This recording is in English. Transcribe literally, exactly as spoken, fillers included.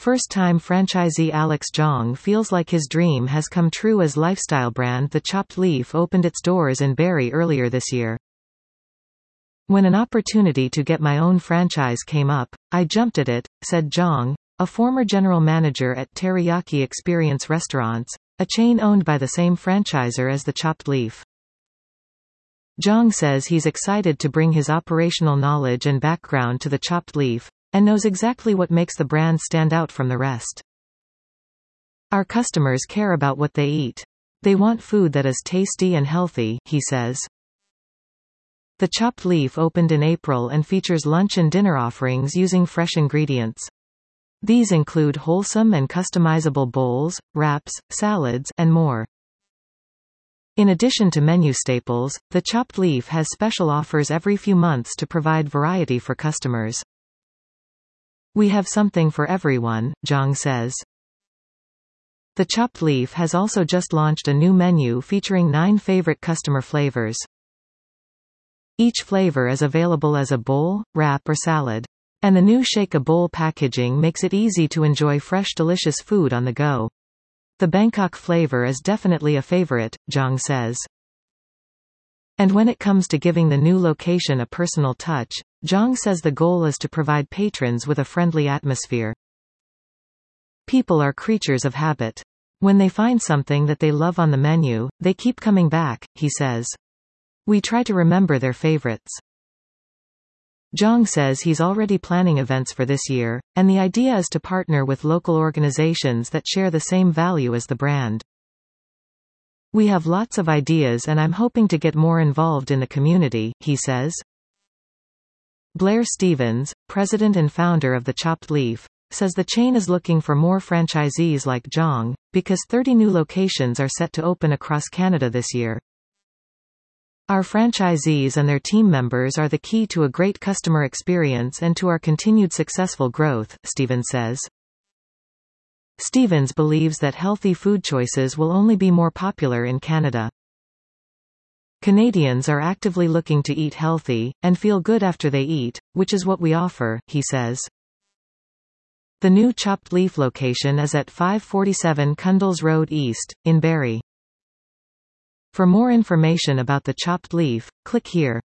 First-time franchisee Alex Jong feels like his dream has come true as lifestyle brand The Chopped Leaf opened its doors in Barrie earlier this year. "When an opportunity to get my own franchise came up, I jumped at it," said Jong, a former general manager at Teriyaki Experience Restaurants, a chain owned by the same franchisor as The Chopped Leaf. Jong says he's excited to bring his operational knowledge and background to The Chopped Leaf, and knows exactly what makes the brand stand out from the rest. "Our customers care about what they eat. They want food that is tasty and healthy," he says. The Chopped Leaf opened in April and features lunch and dinner offerings using fresh ingredients. These include wholesome and customizable bowls, wraps, salads, and more. In addition to menu staples, The Chopped Leaf has special offers every few months to provide variety for customers. "We have something for everyone," Jong says. The Chopped Leaf has also just launched a new menu featuring nine favorite customer flavors. Each flavor is available as a bowl, wrap or salad. And the new Shake a Bowl packaging makes it easy to enjoy fresh delicious food on the go. "The Bangkok flavor is definitely a favorite," Jong says. And when it comes to giving the new location a personal touch, Jong says the goal is to provide patrons with a friendly atmosphere. "People are creatures of habit. When they find something that they love on the menu, they keep coming back," he says. "We try to remember their favorites." Jong says he's already planning events for this year, and the idea is to partner with local organizations that share the same value as the brand. "We have lots of ideas and I'm hoping to get more involved in the community," he says. Blair Stevens, president and founder of The Chopped Leaf, says the chain is looking for more franchisees like Jong, because thirty new locations are set to open across Canada this year. "Our franchisees and their team members are the key to a great customer experience and to our continued successful growth," Stevens says. Stevens believes that healthy food choices will only be more popular in Canada. "Canadians are actively looking to eat healthy, and feel good after they eat, which is what we offer," he says. The new Chopped Leaf location is at five forty-seven Cundles Road East, in Barrie. For more information about The Chopped Leaf, click here.